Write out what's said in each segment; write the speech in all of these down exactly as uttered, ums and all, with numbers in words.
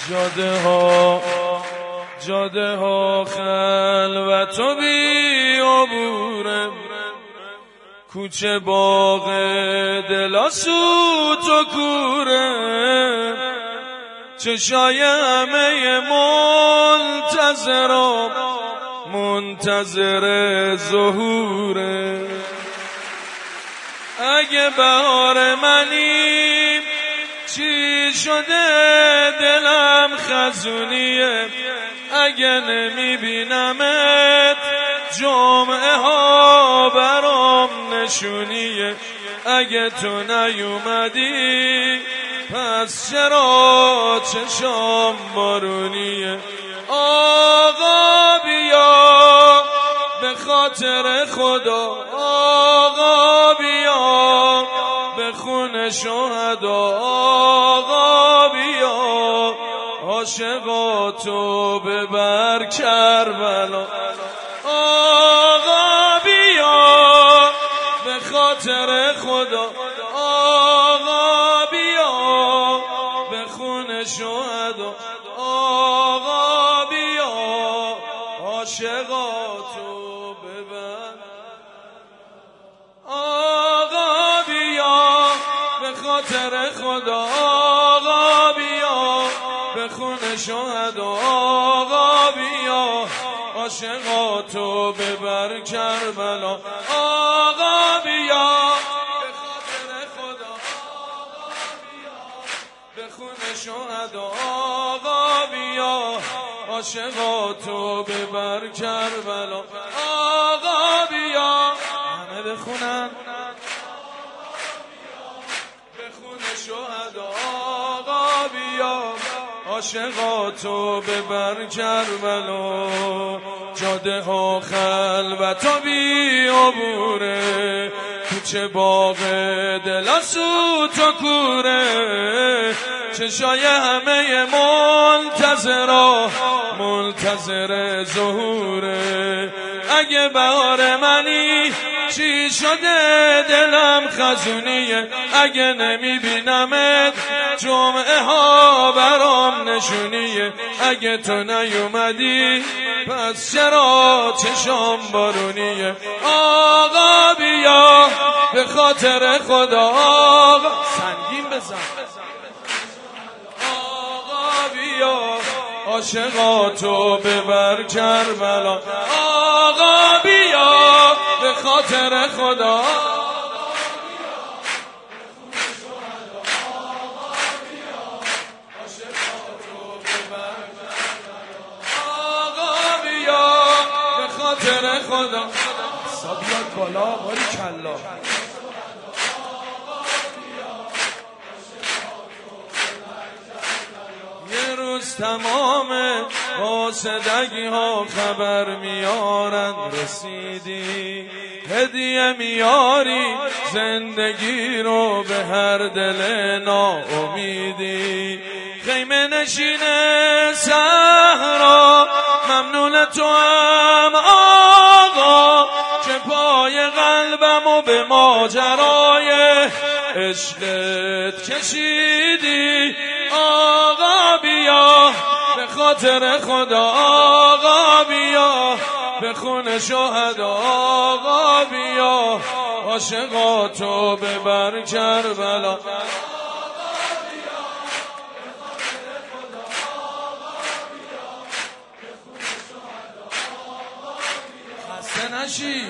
جاده ها جاده ها خلوت و بی عبوره، کوچه باغ دل آسود و کوره، چشای همه منتظرم منتظر ظهوره. اگه بهار منی چی شده دلم خزونیه، اگه نمیبینمت جمعه ها برام نشونیه، اگه تو نیومدی پس چرا چشام بارونیه. آقا بیا به خاطر خدا، آقا بیا به خون شهدا، آقا بیا عاشقاتو ببر کربلا. آقا بیا به خاطر خدا، آقا بیا به خون شهدا، آقا بیا عاشقاتو ببر. آقا بیا به خاطر خدا، آقا بیا به خون شهدا، آقا بیا عاشقاتو ببر کربلا. آقا بیا به خاطر خدا، آقا بیا به خون شهدا، آقا بیا عاشقاتو ببر کربلا. آقا بیا همه بخونن به خون شهدا، آقا بیا عاشقاتو ببر کربلا. جاده ها خلوت و بی عبوره، کوچه باغ دل آسود و کوره، چشای همه منتظرا منتظر ظهوره. اگه بهار منی چی شده دلم خزونیه، اگه نمیبینمت جمعه ها برام نشونیه، اگه تو نیومدی پس چرا چشام بارونیه. آقا بیا به خاطر خدا، آقا سنگین بزن، آقا بیا عاشقاتو ببر کربلا. آقا بیا به خاطر خدا، خاطر خدا سابیات بالا باری کلا. یه روز تمام قاصدگی ها خبر میارن رسیدی، هدیه میاری زندگی رو به هر دل ناامیدی. خیمه نشین صحرا ممنون تو هم آقا، که پای قلبمو به ماجرای عشقت کشیدی. آقا بیا به خاطر خدا، آقا بیا به خون شهدا، آقا بیا عاشقاتو ببر کربلا. نشی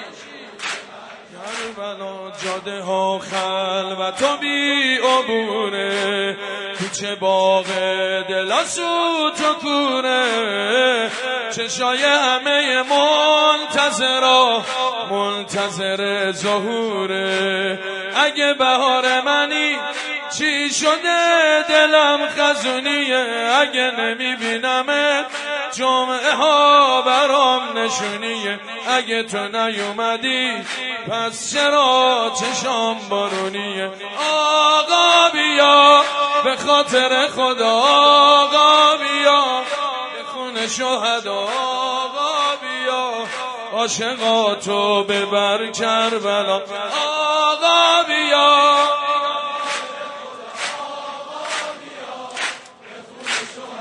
کربلا. جاده ها خلوت و بی عبوره، کوچه باغ دل آسود و کوره، چشای همه منتظرا منتظر ظهوره. اگه بهار منی چی شده دلم خزونیه، اگه نمیبینمت جمعه ها برام نشونیه، اگه تو نیومدی پس چرا چشام بارونیه. آقا بیا به خاطر خدا، آقا بیا به خون شهدا، آقا بیا عاشقاتو ببر کربلا. آقا بیا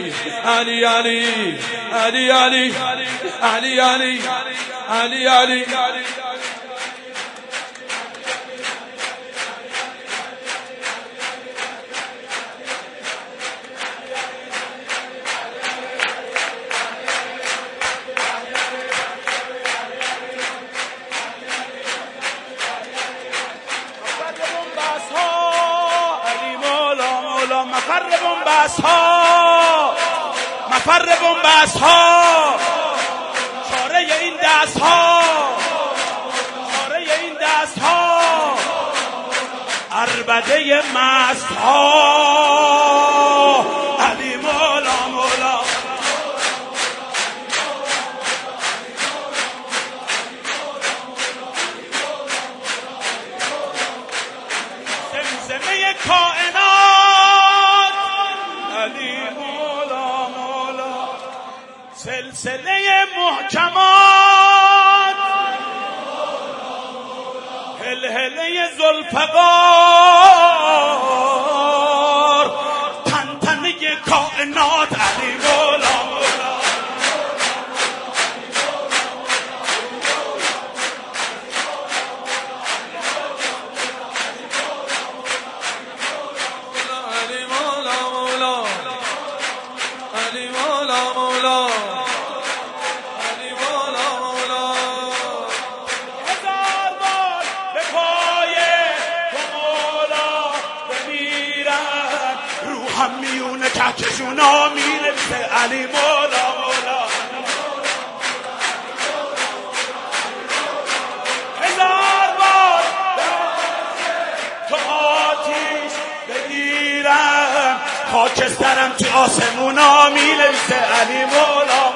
علی علی علی علی علی علی علی علی مفر بنبست ها مفر بنبست ها چاره این دست ها چاره این دست ها عربده مست ها علی مولا مولا زمزمه کائنات علی مولا مولا سلسله محکمات هلهله ذوالفقار تنتنه کائنات علی مولا مولا علی مولا مولا علی مولا مولا هزار بار به چشونا مینویسه علی مولا مولا. هزار بار تو آتیش بگیرم، خاکسترم تو آسمونا مینویسه علی مولا